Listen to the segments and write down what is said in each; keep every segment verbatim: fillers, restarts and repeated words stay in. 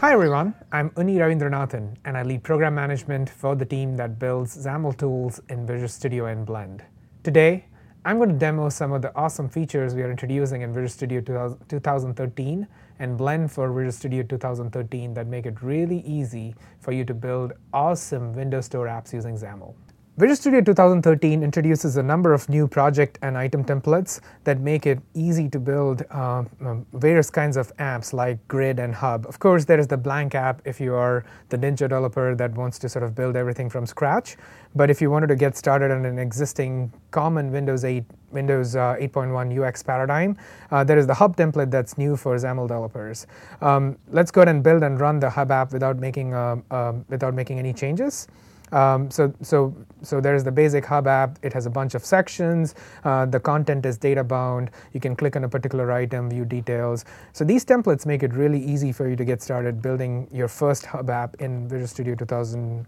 Hi everyone, I'm Uni Ravindranathan and I lead program management for the team that builds XAML tools in Visual Studio and Blend. Today, I'm going to demo some of the awesome features we are introducing in Visual Studio two thousand thirteen and Blend for Visual Studio two thousand thirteen that make it really easy for you to build awesome Windows Store apps using XAML. Visual Studio two thousand thirteen introduces a number of new project and item templates that make it easy to build uh, um, various kinds of apps like Grid and Hub. Of course, there is the blank app if you are the Ninja developer that wants to sort of build everything from scratch. But if you wanted to get started on an existing common Windows eight, Windows uh, eight point one U X paradigm, uh, there is the Hub template that's new for XAML developers. Um, let's go ahead and build and run the Hub app without making uh, uh, without making any changes. Um, so, so, so there's the basic Hub app. It has a bunch of sections. Uh, the content is data bound. You can click on a particular item, view details. So these templates make it really easy for you to get started building your first Hub app in Visual Studio two thousand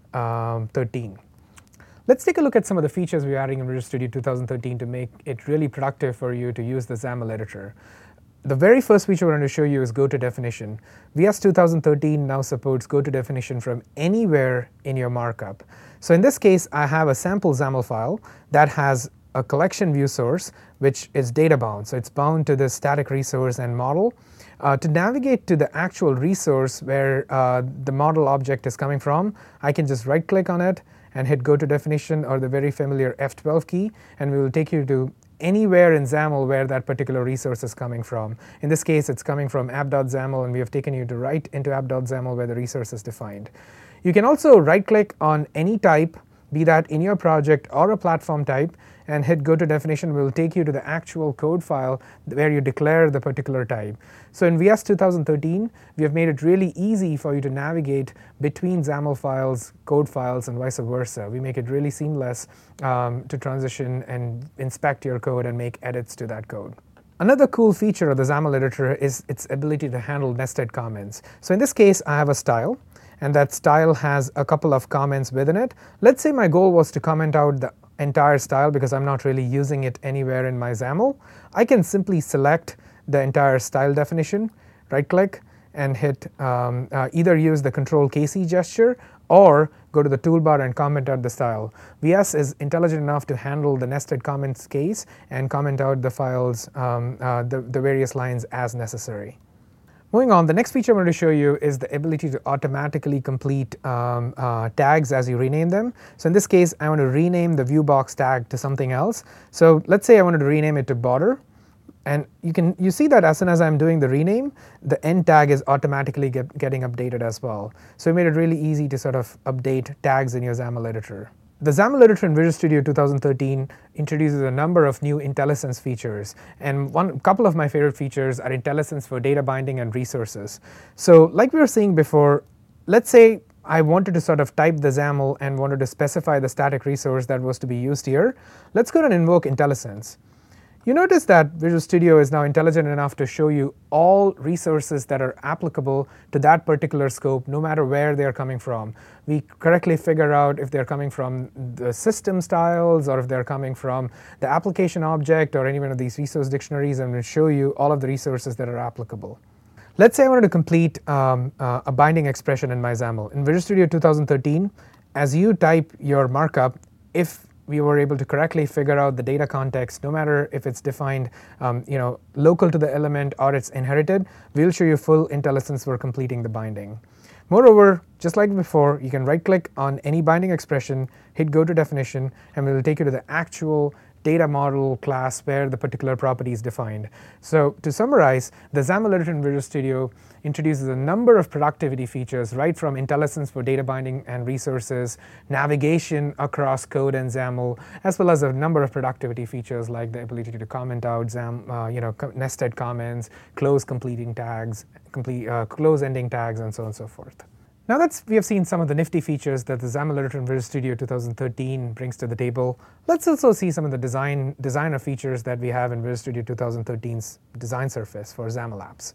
thirteen. Let's take a look at some of the features we're adding in Visual Studio two thousand thirteen to make it really productive for you to use the XAML editor. The very first feature we're going to show you is Go to Definition. V S two thousand thirteen now supports Go to Definition from anywhere in your markup. So in this case, I have a sample XAML file that has a collection view source, which is data bound. So it's bound to the static resource and model. Uh, to navigate to the actual resource where uh, the model object is coming from, I can just right click on it and hit Go to Definition or the very familiar F twelve key, and we will take you to anywhere in XAML where that particular resource is coming from. In this case, it's coming from app.xaml, and we have taken you to right into app.xaml where the resource is defined. You can also right-click on any type, be that in your project or a platform type, and hit Go to Definition. Will take you to the actual code file where you declare the particular type. So in V S two thousand thirteen, we have made it really easy for you to navigate between XAML files, code files, and vice versa. We make it really seamless um, to transition and inspect your code and make edits to that code. Another cool feature of the XAML editor is its ability to handle nested comments. So in this case, I have a style, and that style has a couple of comments within it. Let's say my goal was to comment out the entire style because I'm not really using it anywhere in my XAML. I can simply select the entire style definition, right click, and hit um, uh, either use the Control K C gesture or go to the toolbar and comment out the style. V S is intelligent enough to handle the nested comments case and comment out the files, um, uh, the, the various lines as necessary. Moving on, the next feature I'm going to show you is the ability to automatically complete um, uh, tags as you rename them. So in this case, I want to rename the view box tag to something else. So let's say I wanted to rename it to border. And you can you see that as soon as I'm doing the rename, the end tag is automatically get, getting updated as well. So we made it really easy to sort of update tags in your XAML editor. The XAML editor in Visual Studio two thousand thirteen introduces a number of new IntelliSense features, and one couple of my favorite features are IntelliSense for data binding and resources. So like we were saying before, let's say I wanted to sort of type the XAML and wanted to specify the static resource that was to be used here. Let's go and invoke IntelliSense. You notice that Visual Studio is now intelligent enough to show you all resources that are applicable to that particular scope, no matter where they're coming from. We correctly figure out if they're coming from the system styles or if they're coming from the application object or any one of these resource dictionaries, and we'll show you all of the resources that are applicable. Let's say I wanted to complete um, uh, a binding expression in my XAML. In Visual Studio two thousand thirteen, as you type your markup, if we were able to correctly figure out the data context, no matter if it's defined um, you know, local to the element or it's inherited, we'll show you full IntelliSense for completing the binding. Moreover, just like before, you can right-click on any binding expression, hit Go to Definition, and we'll take you to the actual data model class where the particular property is defined. So to summarize, the XAML editor in Visual Studio introduces a number of productivity features, right from IntelliSense for data binding and resources, navigation across code and XAML, as well as a number of productivity features like the ability to comment out XAML, uh, you know, co nested comments, close completing tags, complete, uh, close ending tags, and so on and so forth. Now that we have seen some of the nifty features that the XAML editor in Visual Studio two thousand thirteen brings to the table, let's also see some of the design designer features that we have in Visual Studio two thousand thirteen's design surface for XAML apps.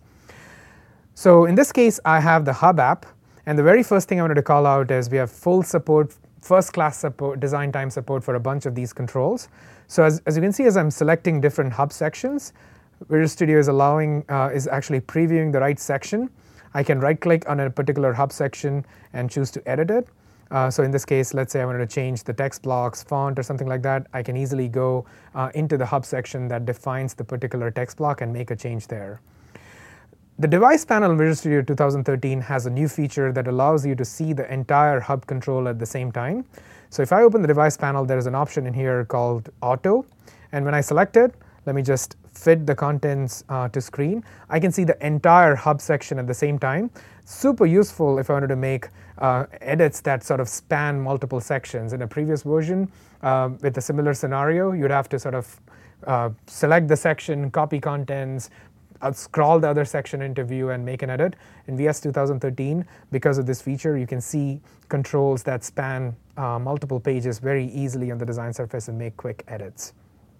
So in this case, I have the Hub app, and the very first thing I wanted to call out is we have full support, first-class support, design time support for a bunch of these controls. So as, as you can see, as I'm selecting different Hub sections, Visual Studio is allowing uh, is actually previewing the right section. I can right click on a particular hub section and choose to edit it. Uh, so in this case, let's say I wanted to change the text blocks, font, or something like that. I can easily go uh, into the hub section that defines the particular text block and make a change there. The device panel in Visual Studio two thousand thirteen has a new feature that allows you to see the entire hub control at the same time. So if I open the device panel, there is an option in here called Auto. And when I select it, let me just fit the contents uh, to screen. I can see the entire hub section at the same time. Super useful if I wanted to make uh, edits that sort of span multiple sections. In a previous version, uh, with a similar scenario, you'd have to sort of uh, select the section, copy contents, I'll scroll the other section into view and make an edit. In V S two thousand thirteen, because of this feature, you can see controls that span uh, multiple pages very easily on the design surface and make quick edits.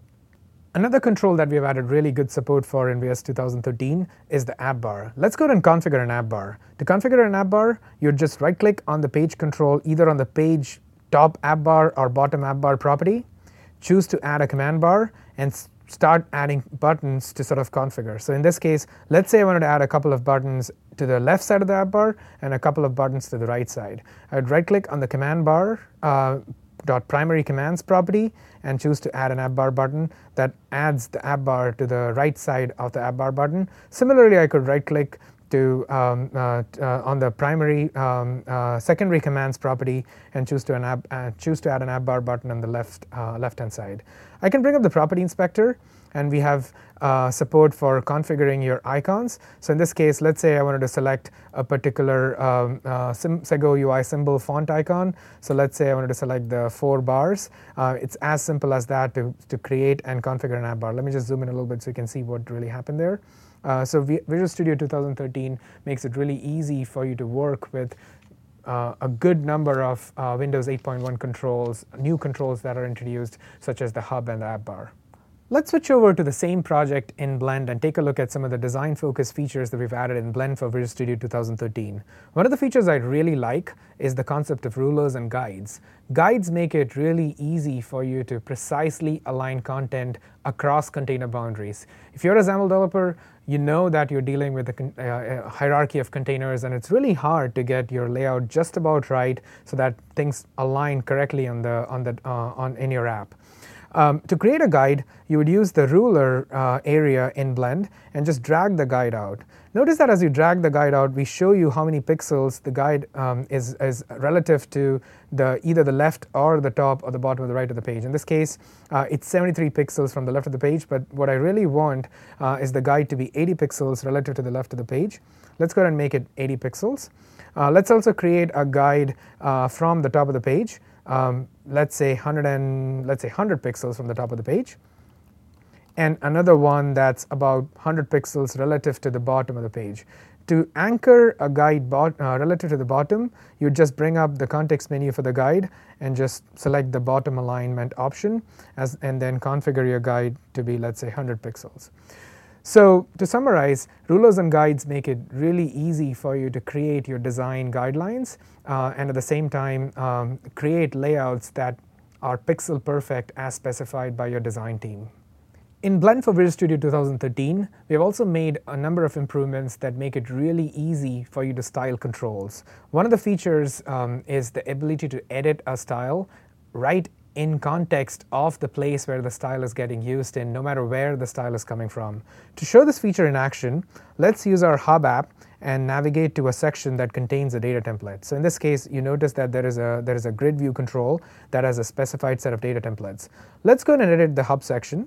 Another control that we have added really good support for in V S two thousand thirteen is the app bar. Let's go ahead and configure an app bar. To configure an app bar, you'd just right click on the page control, either on the page top app bar or bottom app bar property, choose to add a command bar, and start adding buttons to sort of configure. So in this case, let's say I wanted to add a couple of buttons to the left side of the app bar and a couple of buttons to the right side. I would right click on the command bar uh, dot primary commands property and choose to add an app bar button that adds the app bar to the right side of the app bar button. Similarly, I could right click to um, uh, uh, on the primary um, uh, secondary commands property and choose to an app, uh, choose to add an app bar button on the left uh, left hand side. I can bring up the property inspector, and we have uh, support for configuring your icons. So in this case, let's say I wanted to select a particular um, uh, Sego U I symbol font icon. So let's say I wanted to select the four bars. Uh, it's as simple as that to, to create and configure an app bar. Let me just zoom in a little bit so you can see what really happened there. Uh, so Visual Studio two thousand thirteen makes it really easy for you to work with uh, a good number of uh, Windows eight point one controls, new controls that are introduced, such as the hub and the app bar. Let's switch over to the same project in Blend and take a look at some of the design-focused features that we've added in Blend for Visual Studio two thousand thirteen. One of the features I really like is the concept of rulers and guides. Guides make it really easy for you to precisely align content across container boundaries. If you're a XAML developer, you know that you're dealing with a, uh, a hierarchy of containers, and it's really hard to get your layout just about right so that things align correctly on the on the uh, on in your app. Um, to create a guide, you would use the ruler uh, area in Blend and just drag the guide out. Notice that as you drag the guide out, we show you how many pixels the guide um, is, is relative to the, either the left or the top or the bottom or the right of the page. In this case, uh, it's seventy-three pixels from the left of the page, but what I really want uh, is the guide to be eighty pixels relative to the left of the page. Let's go ahead and make it eighty pixels. Uh, let's also create a guide uh, from the top of the page. Um, let's say one hundred and let's say one hundred pixels from the top of the page, and another one that's about one hundred pixels relative to the bottom of the page. To anchor a guide bot, uh, relative to the bottom, you just bring up the context menu for the guide and just select the bottom alignment option, as, and then configure your guide to be, let's say, one hundred pixels. So to summarize, rulers and guides make it really easy for you to create your design guidelines uh, and at the same time um, create layouts that are pixel perfect as specified by your design team. In Blend for Visual Studio two thousand thirteen, we have also made a number of improvements that make it really easy for you to style controls. One of the features um, is the ability to edit a style right in context of the place where the style is getting used in, no matter where the style is coming from. To show this feature in action, let's use our Hub app and navigate to a section that contains a data template. So in this case, you notice that there is a there is a grid view control that has a specified set of data templates. Let's go ahead and edit the Hub section.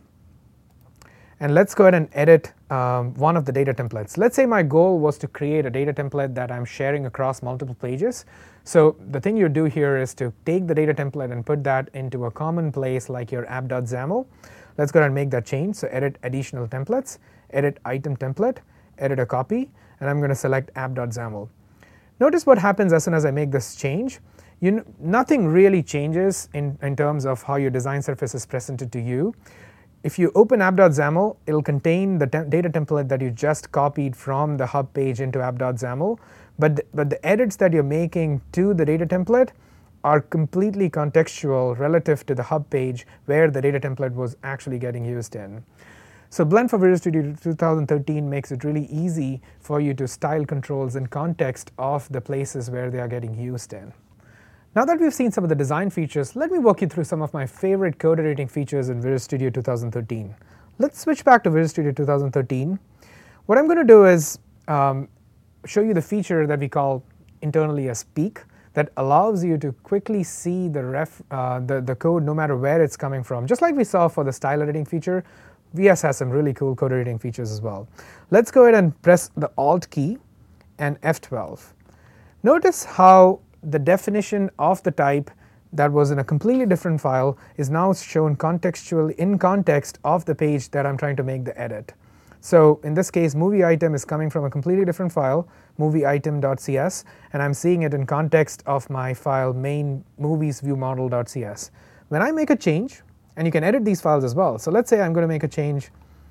And let's go ahead and edit um, one of the data templates. Let's say my goal was to create a data template that I'm sharing across multiple pages. So the thing you do here is to take the data template and put that into a common place like your app.xaml. Let's go ahead and make that change. So edit additional templates, edit item template, edit a copy, and I'm going to select app.xaml. Notice what happens as soon as I make this change. You n nothing really changes in, in terms of how your design surface is presented to you. If you open app.xaml, it'll contain the te data template that you just copied from the hub page into app.xaml, but, th but the edits that you're making to the data template are completely contextual relative to the hub page where the data template was actually getting used in. So Blend for Visual Studio two thousand thirteen makes it really easy for you to style controls in context of the places where they are getting used in. Now that we've seen some of the design features, let me walk you through some of my favorite code editing features in Visual Studio two thousand thirteen. Let's switch back to Visual Studio two thousand thirteen. What I'm going to do is um, show you the feature that we call internally as Peek, that allows you to quickly see the, ref, uh, the, the code no matter where it's coming from. Just like we saw for the style editing feature, V S has some really cool code editing features as well. Let's go ahead and press the Alt key and F twelve. Notice how the definition of the type that was in a completely different file is now shown contextually in context of the page that I'm trying to make the edit. So in this case, movie item is coming from a completely different file, movie item.cs, and I'm seeing it in context of my file main movies view model.cs. When I make a change, and you can edit these files as well. So let's say I'm going to make a change.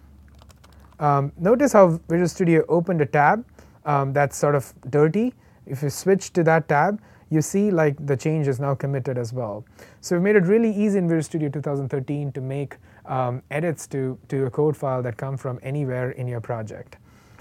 Um, notice how Visual Studio opened a tab um, that's sort of dirty. If you switch to that tab, you see like the change is now committed as well. So we've made it really easy in Visual Studio two thousand thirteen to make um, edits to, to a code file that come from anywhere in your project.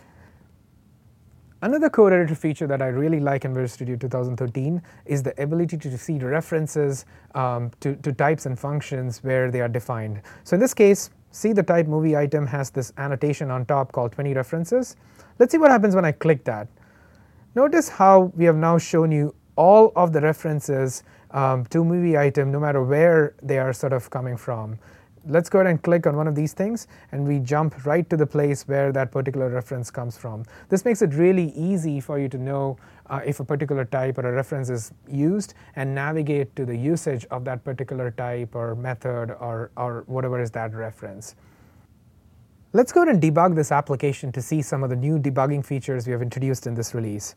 Another code editor feature that I really like in Visual Studio two thousand thirteen is the ability to see references um, to, to types and functions where they are defined. So in this case, see the type movie item has this annotation on top called twenty references. Let's see what happens when I click that. Notice how we have now shown you all of the references um, to movie item no matter where they are sort of coming from. Let's go ahead and click on one of these things and we jump right to the place where that particular reference comes from. This makes it really easy for you to know uh, if a particular type or a reference is used and navigate to the usage of that particular type or method or, or whatever is that reference. Let's go ahead and debug this application to see some of the new debugging features we have introduced in this release.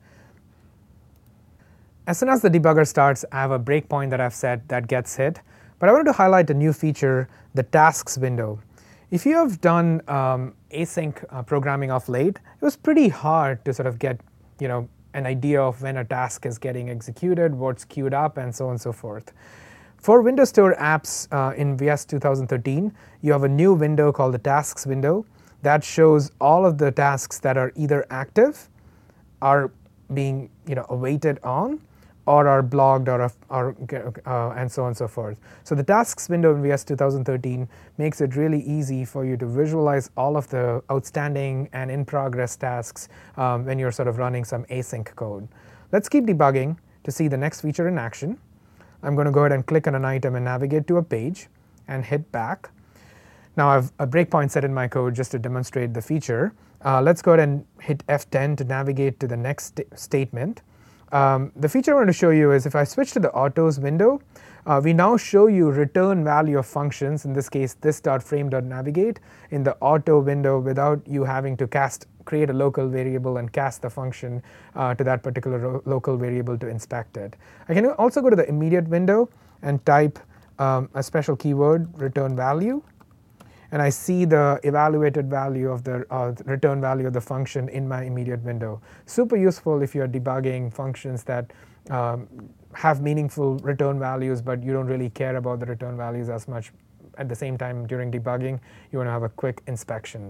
As soon as the debugger starts, I have a breakpoint that I've set that gets hit. But I wanted to highlight a new feature, the tasks window. If you have done um, async uh, programming of late, it was pretty hard to sort of get you know, an idea of when a task is getting executed, what's queued up, and so on and so forth. For Windows Store apps uh, in V S two thousand thirteen, you have a new window called the tasks window that shows all of the tasks that are either active, are being you know, awaited on, or are blocked or, or uh, and so on and so forth. So the tasks window in V S two thousand thirteen makes it really easy for you to visualize all of the outstanding and in progress tasks um, when you're sort of running some async code. Let's keep debugging to see the next feature in action. I'm going to go ahead and click on an item and navigate to a page and hit back. Now I have a breakpoint set in my code just to demonstrate the feature. Uh, let's go ahead and hit F ten to navigate to the next st statement. Um, the feature I want to show you is if I switch to the autos window, uh, we now show you return value of functions, in this case this.frame.navigate, in the auto window without you having to cast, create a local variable and cast the function uh, to that particular local variable to inspect it. I can also go to the immediate window and type um, a special keyword, return value, and I see the evaluated value of the uh, return value of the function in my immediate window. Super useful if you're debugging functions that um, have meaningful return values, but you don't really care about the return values as much. At the same time, during debugging, you want to have a quick inspection.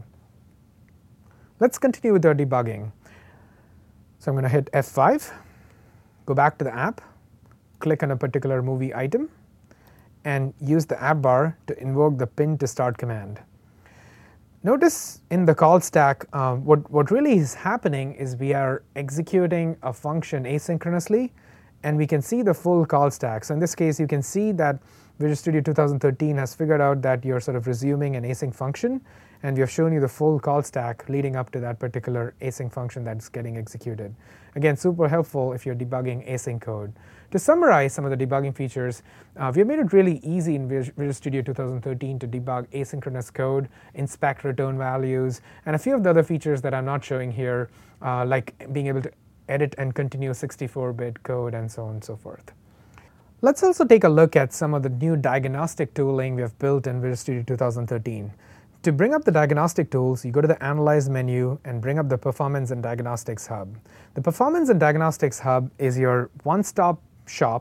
Let's continue with our debugging. So I'm going to hit F five, go back to the app, click on a particular movie item, and use the app bar to invoke the pin to start command. Notice in the call stack, um, what, what really is happening is we are executing a function asynchronously, and we can see the full call stack. So in this case, you can see that Visual Studio two thousand thirteen has figured out that you're sort of resuming an async function, and we have shown you the full call stack leading up to that particular async function that's getting executed. Again, super helpful if you're debugging async code. To summarize some of the debugging features, uh, we have made it really easy in Visual Studio two thousand thirteen to debug asynchronous code, inspect return values, and a few of the other features that I'm not showing here, uh, like being able to edit and continue sixty-four bit code and so on and so forth. Let's also take a look at some of the new diagnostic tooling we have built in Visual Studio two thousand thirteen. To bring up the diagnostic tools, you go to the Analyze menu and bring up the Performance and Diagnostics Hub. The Performance and Diagnostics Hub is your one-stop shop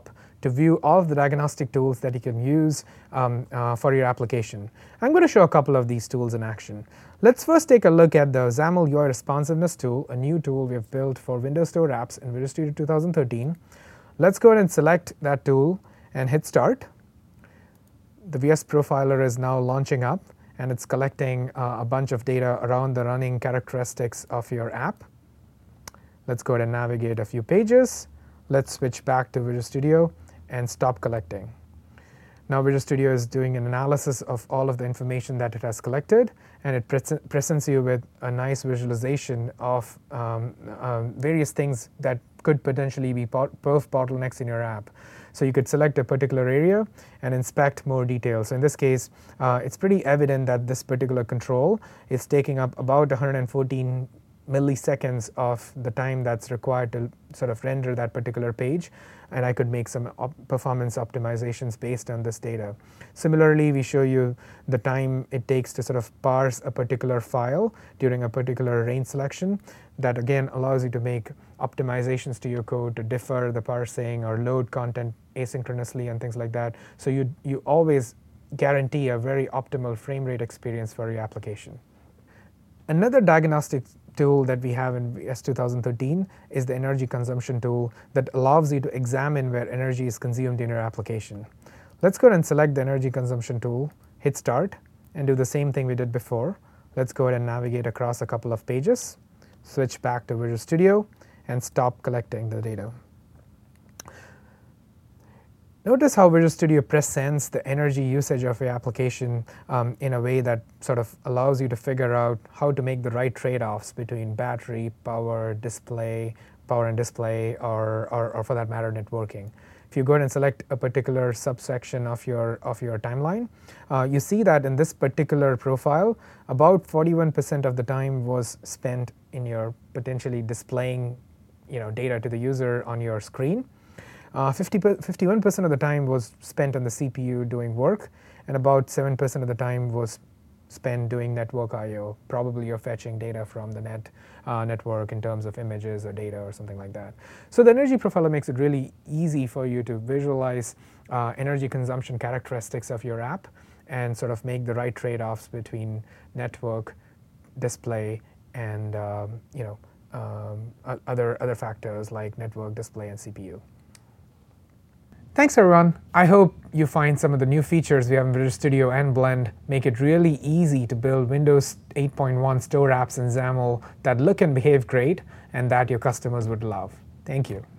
to view all of the diagnostic tools that you can use um, uh, for your application. I'm going to show a couple of these tools in action. Let's first take a look at the XAML U I Responsiveness tool, a new tool we have built for Windows Store apps in Visual Studio two thousand thirteen. Let's go ahead and select that tool and hit Start. The V S Profiler is now launching up, and it's collecting uh, a bunch of data around the running characteristics of your app. Let's go ahead and navigate a few pages. Let's switch back to Visual Studio and stop collecting. Now Visual Studio is doing an analysis of all of the information that it has collected, and it pre presents you with a nice visualization of um, um, various things that could potentially be perf bottlenecks in your app. So you could select a particular area and inspect more details. So in this case, uh, it's pretty evident that this particular control is taking up about one hundred fourteen milliseconds of the time that's required to sort of render that particular page, and I could make some op performance optimizations based on this data. Similarly, we show you the time it takes to sort of parse a particular file during a particular range selection. That again allows you to make optimizations to your code to defer the parsing or load content asynchronously and things like that. So you, you always guarantee a very optimal frame rate experience for your application. Another diagnostic tool that we have in V S two thousand thirteen is the energy consumption tool that allows you to examine where energy is consumed in your application. Let's go ahead and select the energy consumption tool, hit Start, and do the same thing we did before. Let's go ahead and navigate across a couple of pages, switch back to Visual Studio, and stop collecting the data. Notice how Visual Studio presents the energy usage of your application um, in a way that sort of allows you to figure out how to make the right trade-offs between battery, power, display, power and display, or, or, or for that matter, networking. If you go ahead and select a particular subsection of your, of your timeline, uh, you see that in this particular profile, about forty-one percent of the time was spent in your potentially displaying you know, data to the user on your screen. Uh, fifty-one percent of the time was spent on the C P U doing work, and about seven percent of the time was spent doing network I O. Probably you're fetching data from the net uh, network in terms of images or data or something like that. So the energy profiler makes it really easy for you to visualize uh, energy consumption characteristics of your app and sort of make the right trade-offs between network, display, and um, you know um, other other factors like network, display, and C P U. Thanks everyone. I hope you find some of the new features we have in Visual Studio and Blend make it really easy to build Windows eight point one store apps in XAML that look and behave great and that your customers would love. Thank you.